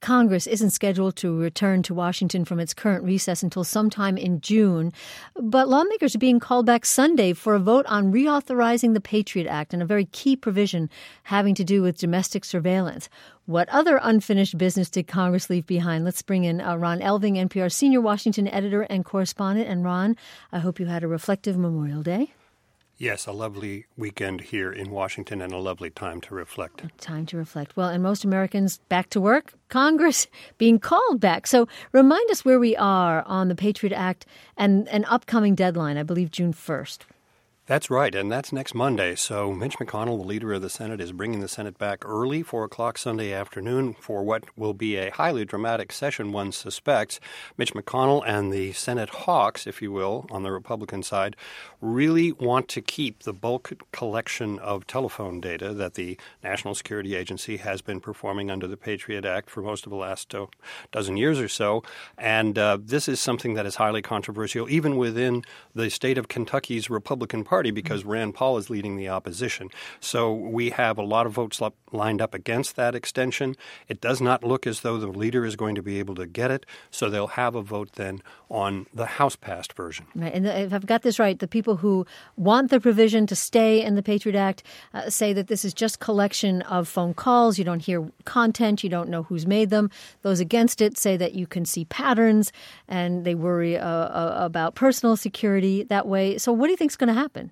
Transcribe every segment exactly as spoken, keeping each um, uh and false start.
Congress isn't scheduled to return to Washington from its current recess until sometime in June. But lawmakers are being called back Sunday for a vote on reauthorizing the Patriot Act and a very key provision having to do with domestic surveillance. What other unfinished business did Congress leave behind? Let's bring in uh, Ron Elving, N P R senior Washington editor and correspondent. And Ron, I hope you had a reflective Memorial Day. Yes, a lovely weekend here in Washington and a lovely time to reflect. Time to reflect. Well, and most Americans back to work, Congress being called back. So remind us where we are on the Patriot Act and an upcoming deadline, I believe June first. That's right, and that's next Monday. So Mitch McConnell, the leader of the Senate, is bringing the Senate back early, four o'clock Sunday afternoon, for what will be a highly dramatic session, one suspects. Mitch McConnell and the Senate hawks, if you will, on the Republican side, really want to keep the bulk collection of telephone data that the National Security Agency has been performing under the Patriot Act for most of the last uh, dozen years or so. And uh, this is something that is highly controversial, even within the state of Kentucky's Republican Party. Party because Rand Paul is leading the opposition. So we have a lot of votes lined up against that extension. It does not look as though the leader is going to be able to get it, so they'll have a vote then on the House-passed version. Right. And if I've got this right, the people who want the provision to stay in the Patriot Act uh, say that this is just collection of phone calls. You don't hear content. You don't know who's made them. Those against it say that you can see patterns, and they worry uh, uh, about personal security that way. So what do you think is going to happen?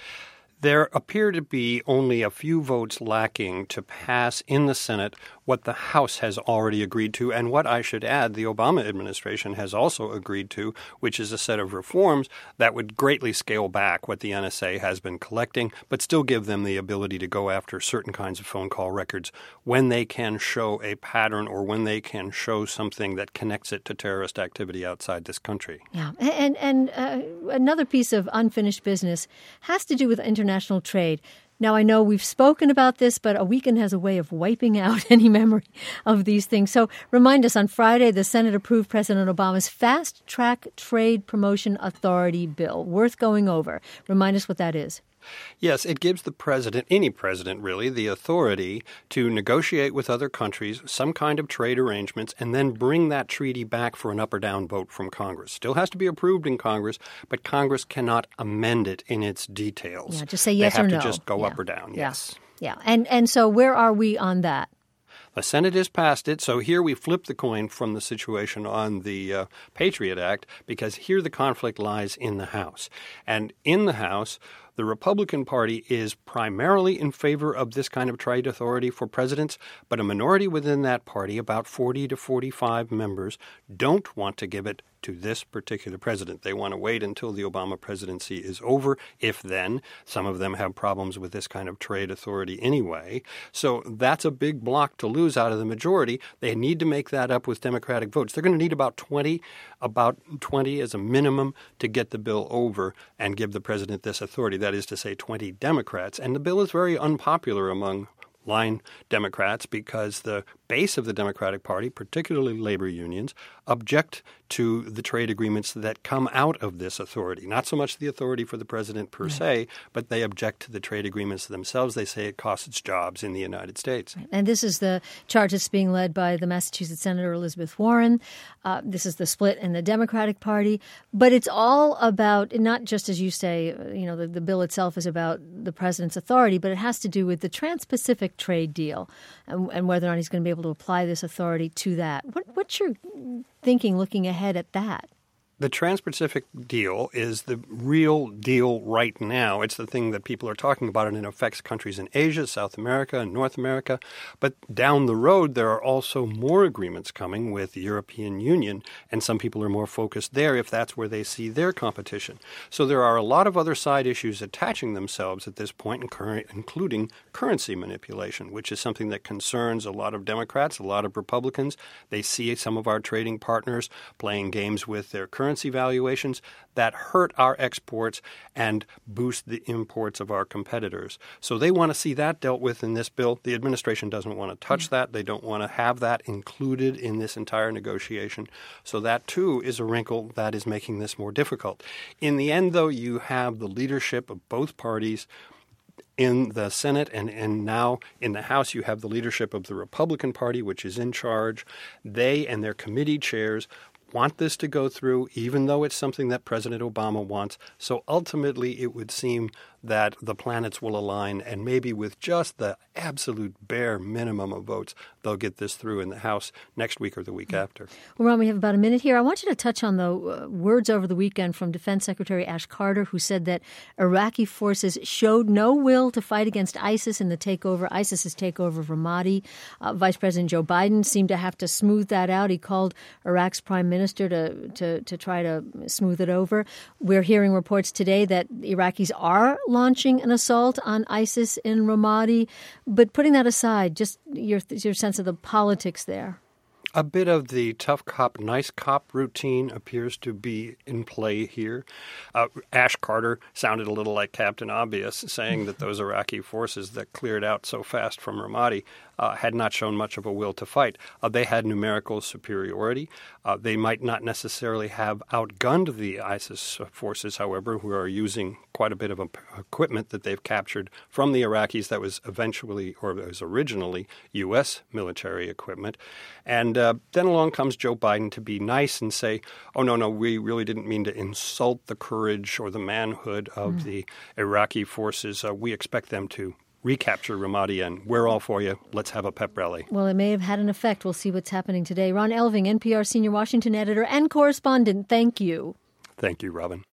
There appear to be only a few votes lacking to pass in the Senate what the House has already agreed to, and what I should add the Obama administration has also agreed to, which is a set of reforms that would greatly scale back what the N S A has been collecting, but still give them the ability to go after certain kinds of phone call records when they can show a pattern or when they can show something that connects it to terrorist activity outside this country. Yeah, and, and uh, another piece of unfinished business has to do with international trade. Now, I know we've spoken about this, but a weekend has a way of wiping out any memory of these things. So remind us, on Friday, the Senate approved President Obama's Fast Track Trade Promotion Authority bill. Worth going over. Remind us what that is. Yes, it gives the president, any president really, the authority to negotiate with other countries some kind of trade arrangements and then bring that treaty back for an up or down vote from Congress. Still has to be approved in Congress, but Congress cannot amend it in its details. Yeah, just say yes or no. They have to just go yeah. up or down, yeah. yes. Yeah, and, and so where are we on that? The Senate has passed it, so here we flip the coin from the situation on the uh, Patriot Act, because here the conflict lies in the House. And in the House, the Republican Party is primarily in favor of this kind of trade authority for presidents, but a minority within that party, about forty to forty-five members, don't want to give it to this particular president. They want to wait until the Obama presidency is over, if then. Some of them have problems with this kind of trade authority anyway. So that's a big block to lose out of the majority. They need to make that up with Democratic votes. They're going to need about twenty, about twenty as a minimum to get the bill over and give the president this authority. That is to say, twenty Democrats. And the bill is very unpopular among line Democrats because the base of the Democratic Party, particularly labor unions, object to the trade agreements that come out of this authority. Not so much the authority for the president per right. se, but they object to the trade agreements themselves. They say it costs jobs in the United States. Right. And this is the charge that's being led by the Massachusetts Senator Elizabeth Warren. Uh, this is the split in the Democratic Party. But it's all about, not just as you say, you know, the, the bill itself is about the president's authority, but it has to do with the Trans-Pacific trade deal and, and whether or not he's going to be able to apply this authority to that. What, what's your thinking looking ahead at that? The Trans-Pacific deal is the real deal right now. It's the thing that people are talking about, and it affects countries in Asia, South America, and North America. But down the road, there are also more agreements coming with the European Union, and some people are more focused there if that's where they see their competition. So there are a lot of other side issues attaching themselves at this point, including currency manipulation, which is something that concerns a lot of Democrats, a lot of Republicans. They see some of our trading partners playing games with their currency currency valuations that hurt our exports and boost the imports of our competitors. So they want to see that dealt with in this bill. The administration doesn't want to touch that. They don't want to have that included in this entire negotiation. So that, too, is a wrinkle that is making this more difficult. In the end, though, you have the leadership of both parties in the Senate and, and now in the House, you have the leadership of the Republican Party, which is in charge. They and their committee chairs want this to go through, even though it's something that President Obama wants. So ultimately, it would seem that the planets will align, and maybe with just the absolute bare minimum of votes, they'll get this through in the House next week or the week after. Well, Ron, we have about a minute here. I want you to touch on the uh, words over the weekend from Defense Secretary Ash Carter, who said that Iraqi forces showed no will to fight against ISIS in the takeover, ISIS's takeover of Ramadi. Uh, Vice President Joe Biden seemed to have to smooth that out. He called Iraq's prime minister to, to, to try to smooth it over. We're hearing reports today that Iraqis are launching an assault on ISIS in Ramadi. But putting that aside, just your your sense of the politics there. A bit of the tough cop, nice cop routine appears to be in play here. Uh, Ash Carter sounded a little like Captain Obvious, saying that those Iraqi forces that cleared out so fast from Ramadi uh, had not shown much of a will to fight. Uh, they had numerical superiority. Uh, they might not necessarily have outgunned the ISIS forces, however, who are using quite a bit of equipment that they've captured from the Iraqis that was eventually, or was originally, U S military equipment. And uh, then along comes Joe Biden to be nice and say, oh, no, no, we really didn't mean to insult the courage or the manhood of mm. the Iraqi forces. Uh, we expect them to recapture Ramadi, and we're all for you. Let's have a pep rally. Well, it may have had an effect. We'll see what's happening today. Ron Elving, N P R senior Washington editor and correspondent, thank you. Thank you, Robin.